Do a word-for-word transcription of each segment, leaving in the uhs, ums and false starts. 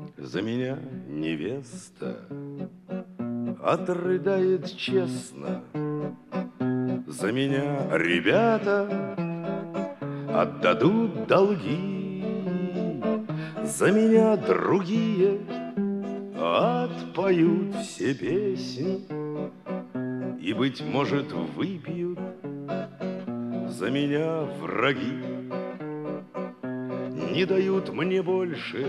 За меня невеста отрыдает честно, за меня ребята отдадут долги, за меня другие отпоют все песни и, быть может, выпьют за меня враги. Не дают мне больше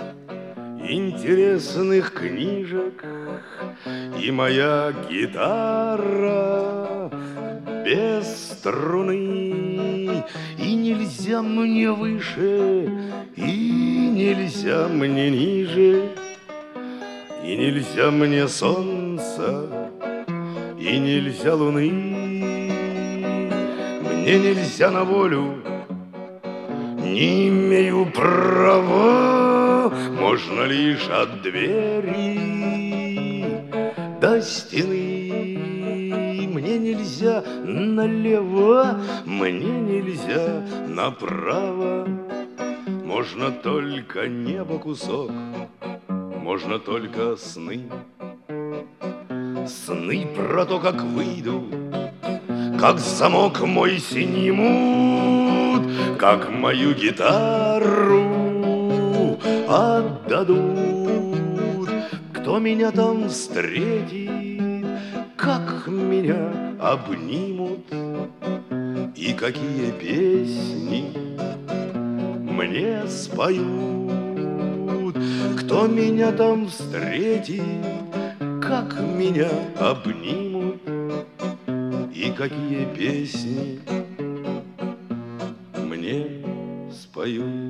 интересных книжек, и моя гитара без струны. И нельзя мне выше, и нельзя мне ниже, и нельзя мне солнца, и нельзя луны. Мне нельзя на волю, не имею права, можно лишь от двери до стены. Мне нельзя налево, мне нельзя направо, можно только небо кусок, можно только сны. Сны про то, как выйду, как замок мой снимут, как мою гитару отдадут. Кто меня там встретит, как меня обнимут, и какие песни мне споют. Кто меня там встретит, как меня обнимут, и какие песни мне споют.